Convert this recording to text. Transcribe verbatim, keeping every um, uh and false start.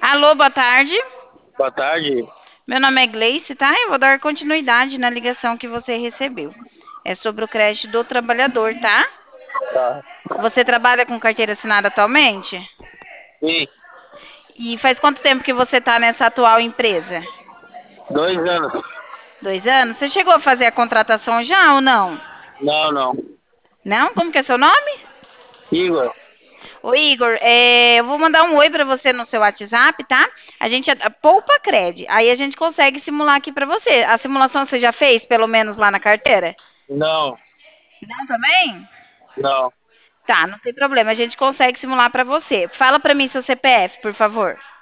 Alô, boa tarde. Boa tarde. Meu nome é Gleice, tá? Eu vou dar continuidade na ligação que você recebeu. É sobre o crédito do trabalhador, tá? Tá. Você trabalha com carteira assinada atualmente? Sim, E faz quanto tempo que você está nessa atual empresa? dois anos. Dois anos? Você chegou a fazer a contratação já ou não? Não, não. Não? Como que é seu nome? Igor, Ô Igor, é, eu vou mandar um oi para você no seu WhatsApp, tá? A gente é poupa cred. Aí a gente consegue simular aqui para você. A simulação você já fez, pelo menos lá na carteira? não, Não também? não. Tá, não tem problema. A gente consegue simular para você. Fala para mim seu C P F, por favor.